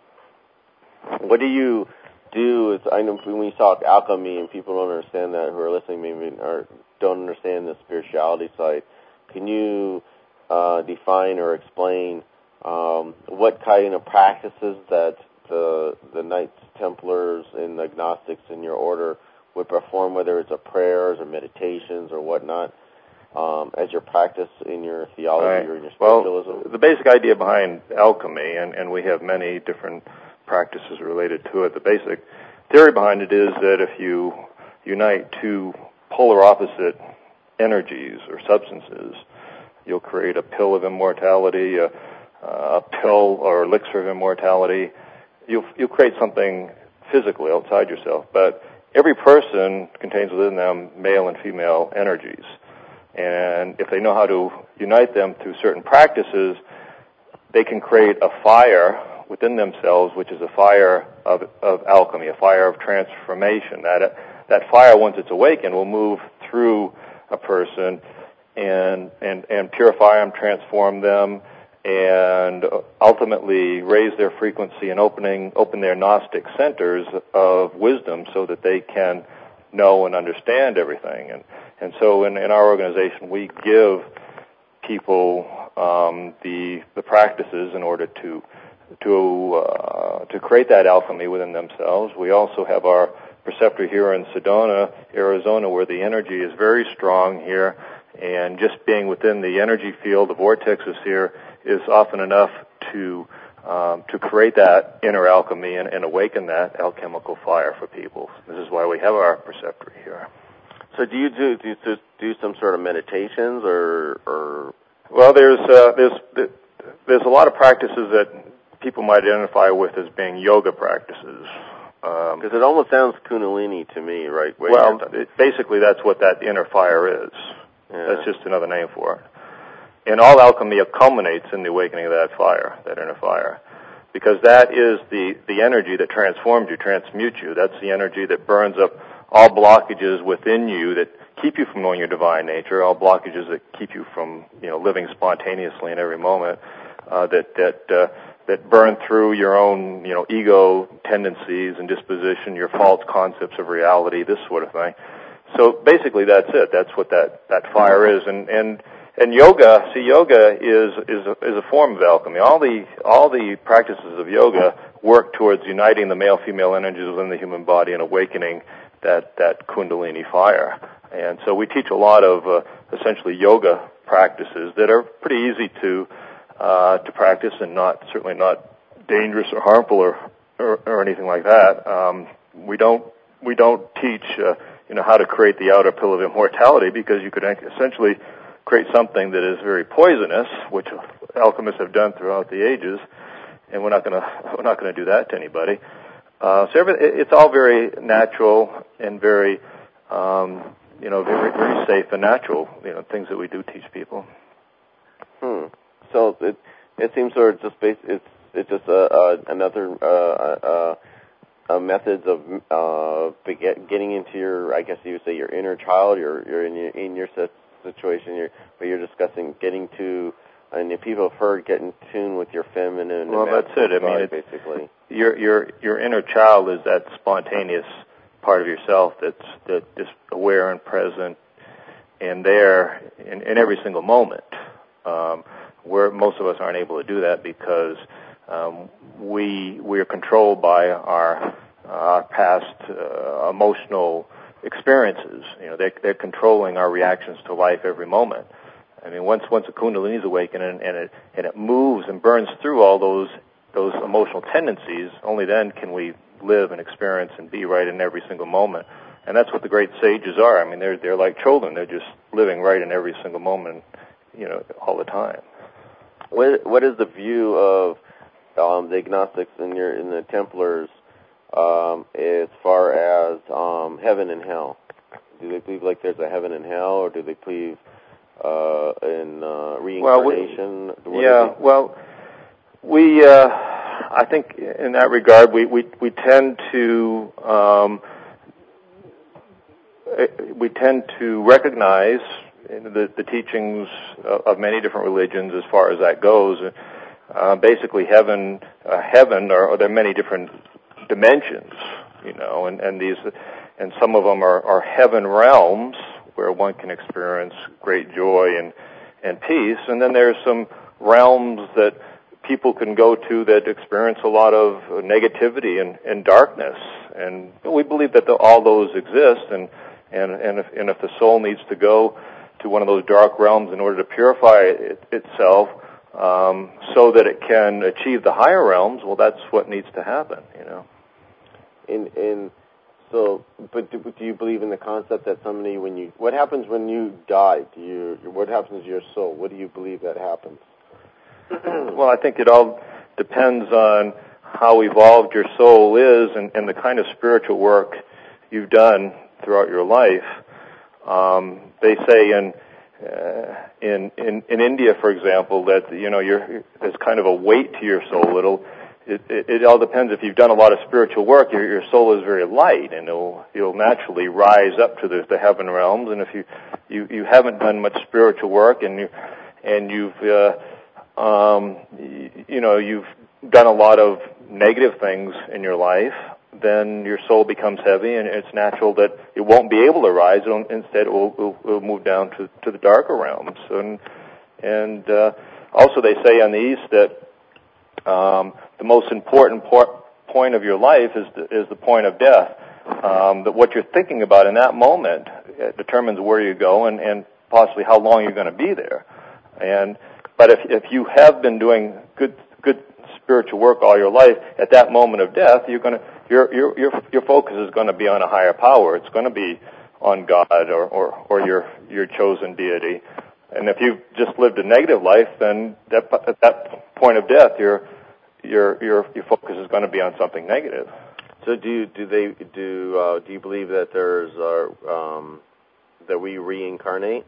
what do you do? Is I know when we talk alchemy and people don't understand that, who are listening maybe or don't understand the spirituality side. Can you uh, define or explain um, what kind of practices that the the Knights Templars and the Gnostics in your order would perform, whether it's a prayers or meditations or whatnot? Um, as your practice in your theology right. or in your spiritualism? Well, the basic idea behind alchemy, and, and we have many different practices related to it, the basic theory behind it is that if you unite two polar opposite energies or substances, you'll create a pill of immortality, a, a pill or elixir of immortality. You'll, you'll create something physically outside yourself, but every person contains within them male and female energies. And if they know how to unite them through certain practices, they can create a fire within themselves, which is a fire of, of alchemy, a fire of transformation. That that fire, once it's awakened, will move through a person and and and purify them, transform them, and ultimately raise their frequency and opening open their Gnostic centers of wisdom so that they can know and understand everything. And and so in, in our organization, we give people um, the the practices in order to to uh, to create that alchemy within themselves. We also have our preceptor here in Sedona, Arizona, where the energy is very strong here, and just being within the energy field, the vortexes here, is often enough to um, to create that inner alchemy and, and awaken that alchemical fire for people. This is why we have our preceptor here. So do you do do you do some sort of meditations or or? Well, there's uh, there's there's a lot of practices that people might identify with as being yoga practices. Because um, it almost sounds Kundalini to me, right? Way well, it, basically that's what that inner fire is. Yeah. That's just another name for it. And all alchemy culminates in the awakening of that fire, that inner fire. Because that is the, the energy that transforms you, transmutes you. That's the energy that burns up all blockages within you that keep you from knowing your divine nature, all blockages that keep you from, you know, living spontaneously in every moment, uh, that, that, uh, that burn through your own, you know, ego tendencies and disposition, your false concepts of reality, this sort of thing. So basically that's it. That's what that, that fire is. And, and, and yoga, see, yoga is, is a, is a form of alchemy. All the, all the practices of yoga work towards uniting the male-female energies within the human body and awakening that, that Kundalini fire. And so we teach a lot of, uh, essentially yoga practices that are pretty easy to, uh, to practice and not, certainly not dangerous or harmful or, or, or anything like that. Um, we don't we don't teach, uh, you know, how to create the outer pill of immortality, because you could essentially create something that is very poisonous, which alchemists have done throughout the ages, and we're not going to we're not going to do that to anybody. Uh, so every, it's all very natural and very, um, you know, very very safe and natural. You know, things that we do teach people. Hmm. So it it seems sort of just based. It's it's just a, a another uh, uh, uh, methods of uh, get, getting into your, I guess you would say, your inner child. You're you're in your in your situation. You're but you're discussing getting to. And if people have heard, get in tune with your feminine. Well, and that's it. I mean, it, basically, your your your inner child is that spontaneous part of yourself that's that is aware and present and there in, in every single moment. Um, where most of us aren't able to do that because um, we we are controlled by our our past uh, emotional experiences. You know, they they're controlling our reactions to life every moment. I mean, once once a Kundalini is awakened and, and it and it moves and burns through all those those emotional tendencies, only then can we live and experience and be right in every single moment. And that's what the great sages are. I mean, they're they're like children. They're just living right in every single moment, you know, all the time. What what is the view of um, the agnostics in your in the Templars um, as far as um, heaven and hell? Do they believe like there's a heaven and hell, or do they believe Uh, in uh, reincarnation? Well, we, yeah, well, we, uh, I think in that regard, we, we, we tend to, um, we tend to recognize the, the teachings of many different religions as far as that goes. Uh, basically, heaven, uh, heaven, are, there are many different dimensions, you know, and, and these, and some of them are, are heaven realms, where one can experience great joy and, and peace. And then there's some realms that people can go to that experience a lot of negativity and, and darkness. And we believe that the, all those exist, and, and, and, if, and if the soul needs to go to one of those dark realms in order to purify it, itself um, so that it can achieve the higher realms, well, that's what needs to happen, you know. In, in So, but do, do you believe in the concept that somebody, when you, what happens when you die? Do you, what happens to your soul? What do you believe that happens? Well, I think it all depends on how evolved your soul is and, and the kind of spiritual work you've done throughout your life. Um, they say in, uh, in in in India, for example, that you know you're, there's kind of a weight to your soul. It'll It, it, it all depends. If you've done a lot of spiritual work, your, your soul is very light, and it'll, you'll naturally rise up to the, the heaven realms. And if you, you, you haven't done much spiritual work, and you and you've uh, um, you, you know you've done a lot of negative things in your life, then your soul becomes heavy, and it's natural that it won't be able to rise. It'll, instead, it will, it will move down to, to the darker realms. And and uh, also, they say on the east that Um, the most important por- point of your life is the, is the point of death. Um, that what you're thinking about in that moment determines where you go and, and possibly how long you're going to be there. And but if if you have been doing good good spiritual work all your life, at that moment of death, you're going to your your your your focus is going to be on a higher power. It's going to be on God or, or, or your your chosen deity. And if you've just lived a negative life, then that, at that point of death, your your your your focus is going to be on something negative. So, do you, do they do uh, do you believe that there's uh, um, that we reincarnate?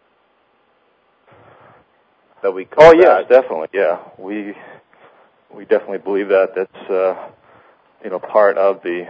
That we come oh back? yes, definitely. Yeah, we we definitely believe that. That's uh, you know part of the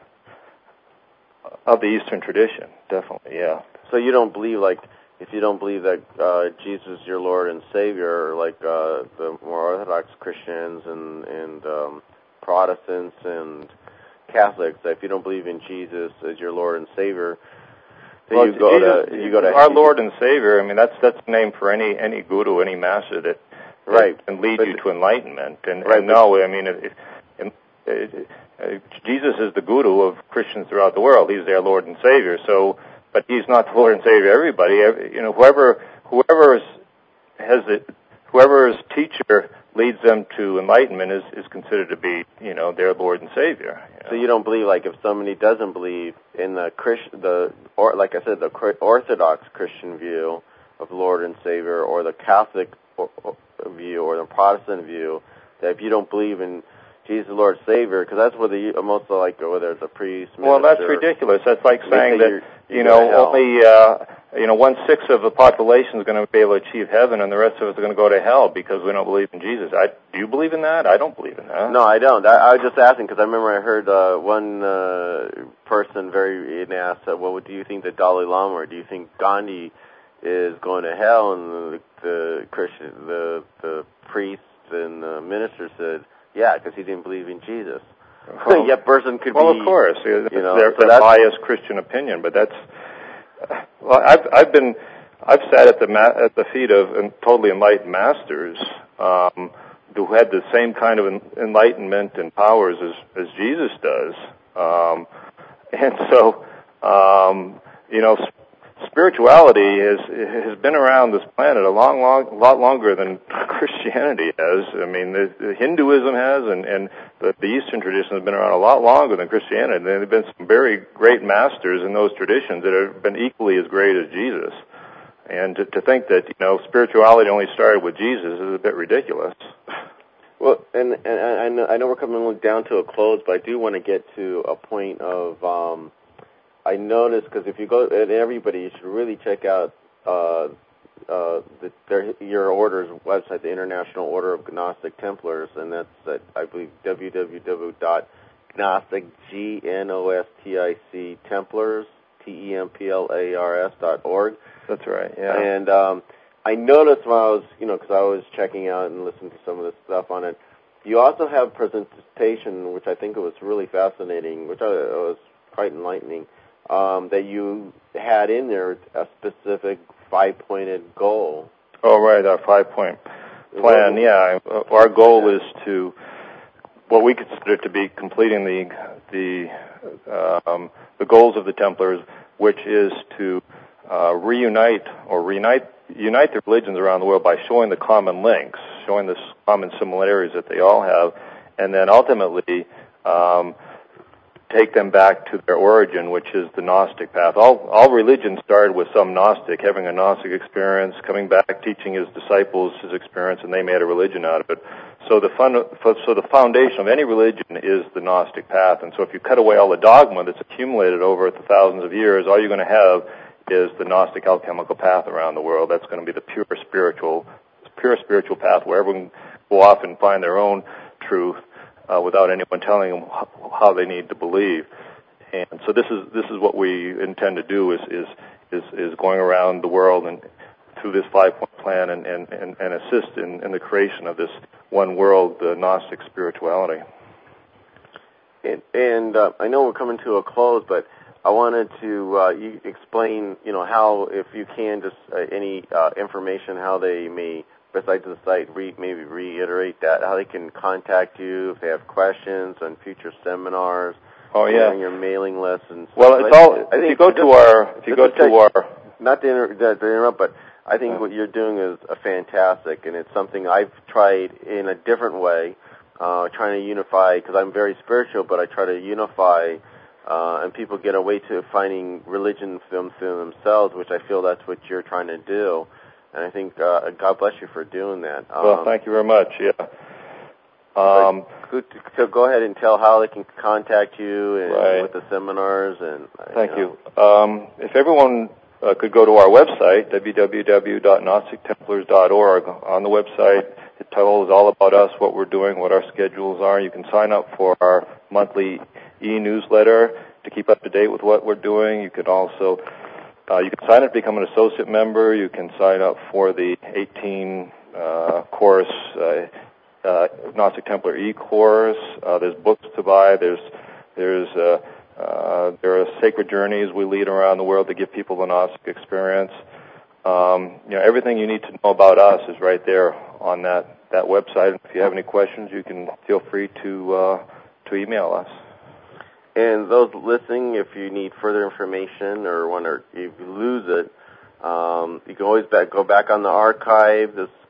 of the Eastern tradition. Definitely, yeah. So you don't believe like. If you don't believe that uh, Jesus is your Lord and Savior, like uh, the more Orthodox Christians and, and um, Protestants and Catholics, that if you don't believe in Jesus as your Lord and Savior, then well, you go Jesus, to you go to our Lord and Savior. I mean, that's that's the name for any any guru, any master that, that right. can lead but, you to enlightenment. And, right, and no, I mean, if, if, if, if, Jesus is the guru of Christians throughout the world. He's their Lord and Savior. So. But he's not the Lord and Savior of everybody. You know, whoever whoever is, has it, whoever's teacher leads them to enlightenment is, is considered to be, you know, their Lord and Savior. You know? So you don't believe, like, if somebody doesn't believe in the Christ, the or like I said, the Orthodox Christian view of Lord and Savior, or the Catholic view, or the Protestant view, that if you don't believe in Jesus, Lord, Savior, because that's what the most of, like, whether it's a priest, minister, well, that's ridiculous. That's like saying that, you're, you're you know, only, uh, you know, one-sixth of the population is going to be able to achieve heaven, and the rest of us are going to go to hell because we don't believe in Jesus. I, do you believe in that? I don't believe in that. No, I don't. I, I was just asking because I remember I heard uh, one uh, person very and asked, uh, well, do you think the Dalai Lama, or do you think Gandhi is going to hell? And the, the Christian, the the priest and the minister said, yeah, because he didn't believe in Jesus. Well, that person could well, be. Well, of course, you know, their, so their biased Christian opinion, but that's. Well, I've I've been I've sat at the ma- at the feet of and totally enlightened masters um, who had the same kind of enlightenment and powers as as Jesus does, um, and so um, you know. Spirituality has has been around this planet a long, long, lot longer than Christianity has. I mean, the, the Hinduism has, and and the, the Eastern tradition has been around a lot longer than Christianity. And there have been some very great masters in those traditions that have been equally as great as Jesus. And to, to think that, you know, spirituality only started with Jesus is a bit ridiculous. Well, and, and I know I know we're coming down to a close, but I do want to get to a point of. Um, I noticed, because if you go, and everybody, you should really check out uh, uh, the, their, your order's website, the International Order of Gnostic Templars, and that's at, I believe, w w w dot gnostic, G N O S T I C, Templars, T E M P L A R S dot org. That's right, yeah. And um, I noticed when I was, you know, because I was checking out and listening to some of the stuff on it, you also have presentation, which I think was really fascinating, which I, was quite enlightening. Um, that you had in there a specific five-pointed goal. Oh, right, our five-point plan. Yeah, our goal is to what we consider to be completing the the um, the goals of the Templars, which is to uh, reunite or reunite unite the religions around the world by showing the common links, showing the common similarities that they all have, and then ultimately. Um, take them back to their origin, which is the Gnostic path. All all religions started with some Gnostic, having a Gnostic experience, coming back, teaching his disciples his experience, and they made a religion out of it. So the fun, so the foundation of any religion is the Gnostic path. And so if you cut away all the dogma that's accumulated over the thousands of years, all you're going to have is the Gnostic alchemical path around the world. That's going to be the pure spiritual, pure spiritual path where everyone can go off and find their own truth. Uh, without anyone telling them how they need to believe, and so this is this is what we intend to do is is is, is going around the world and through this five-point plan and and, and, and assist in, in the creation of this one world, the Gnostic spirituality. And, and uh, I know we're coming to a close, but I wanted to uh, you explain, you know, how, if you can, just uh, any uh, information how they may. Besides the site, re, maybe reiterate that, how they can contact you if they have questions on future seminars. Oh, yeah. On your mailing list and stuff. Well, it's all, I think if you go just, to our, if you go to check, our... Not to, inter, to interrupt, but I think uh, what you're doing is a fantastic, and it's something I've tried in a different way, uh, trying to unify, because I'm very spiritual, but I try to unify, uh, and people get away to finding religion from themselves, which I feel that's what you're trying to do. And I think, uh, God bless you for doing that. Um, well, thank you very much, yeah. Um, so go ahead and tell how they can contact you and right. with the seminars. And Thank you. Know. you. Um, if everyone uh, could go to our website, w w w dot gnostic templars dot org. On the website, it tells all about us, what we're doing, what our schedules are. You can sign up for our monthly e-newsletter to keep up to date with what we're doing. You can also... Uh, you can sign up to become an associate member. You can sign up for the eighteen uh, course uh, uh, Gnostic Templar e-course. Uh, there's books to buy. There's there's uh, uh, there are sacred journeys we lead around the world to give people the Gnostic experience. Um, you know, everything you need to know about us is right there on that that website. If you have any questions, you can feel free to uh, to email us. And those listening, if you need further information or want to, if you lose it, um, you can always back, go back on the archive. This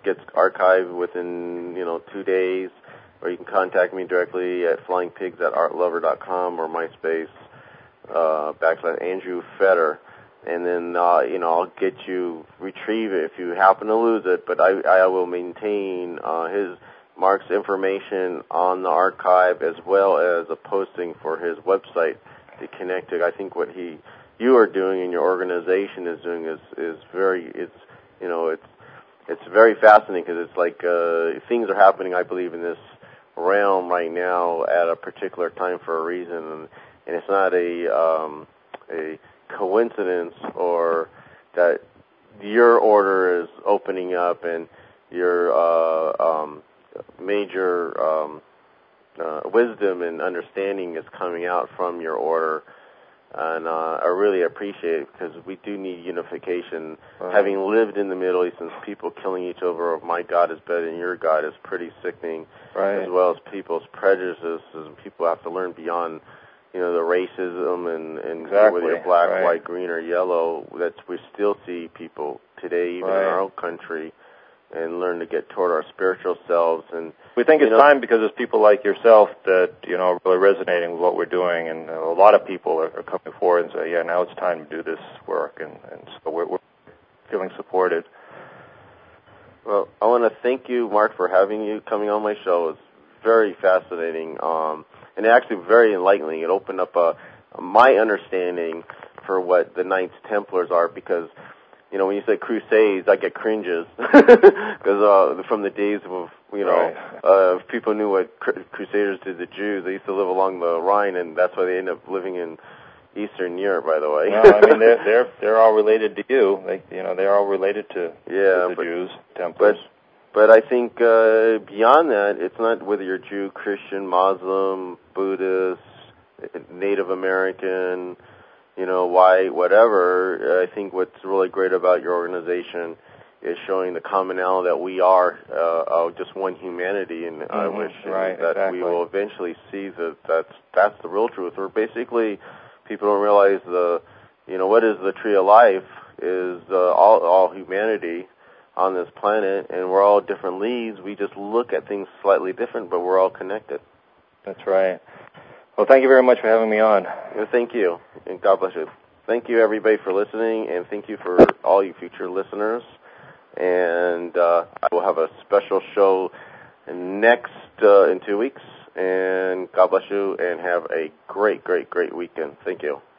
gets archived within, you know, two days. Or you can contact me directly at flying pigs at art lover dot com or MySpace uh, backslash Andrew Fetter. And then, uh, you know, I'll get you, retrieve it if you happen to lose it. But I, I will maintain uh, his, Mark's information on the archive as well as a posting for his website to connect it. I think what he, you are doing and your organization is doing is, is very, it's, you know, it's, it's very fascinating because it's like uh, things are happening, I believe, in this realm right now at a particular time for a reason, and, and it's not a um, a coincidence or that your order is opening up and your uh, um, major um, uh, wisdom and understanding is coming out from your order. And uh, I really appreciate it because we do need unification. Right. Having lived in the Middle East and people killing each other of my God is better than your God is pretty sickening, right. As well as people's prejudices. And people have to learn beyond, you know, the racism and, and exactly. whether you're black, right. white, green, or yellow. That's we still see people today, even right. in our own country, and learn to get toward our spiritual selves. And we think it's know, time because it's people like yourself that, you know, are really resonating with what we're doing, and a lot of people are, are coming forward and say, yeah, now it's time to do this work, and, and so we're, we're feeling supported. Well, I want to thank you, Mark, for having you coming on my show. It's very fascinating, um, and actually very enlightening. It opened up uh, my understanding for what the Knights Templars are, because you know, when you say crusades, I get cringes because uh, from the days of, you know, right. uh, if people knew what cr- crusaders did to Jews, they used to live along the Rhine, and that's why they end up living in Eastern Europe, by the way. No, I mean they're they're they're all related to you. They, you know, they're all related to, yeah, to the but, Jews, Templars. But, but I think uh, beyond that, it's not whether you're Jew, Christian, Muslim, Buddhist, Native American, you know, white, whatever. I think what's really great about your organization is showing the commonality that we are uh, uh, just one humanity, and mm-hmm. I wish right, that exactly. we will eventually see that that's that's the real truth. Or basically, people don't realize the, you know, what is the tree of life is uh, all all humanity on this planet, and we're all different leaves. We just look at things slightly different, but we're all connected. That's right. Well, thank you very much for having me on. Well, thank you, and God bless you. Thank you, everybody, for listening, and thank you for all you future listeners. And uh, I will have a special show next uh, in two weeks. And God bless you, and have a great, great, great weekend. Thank you.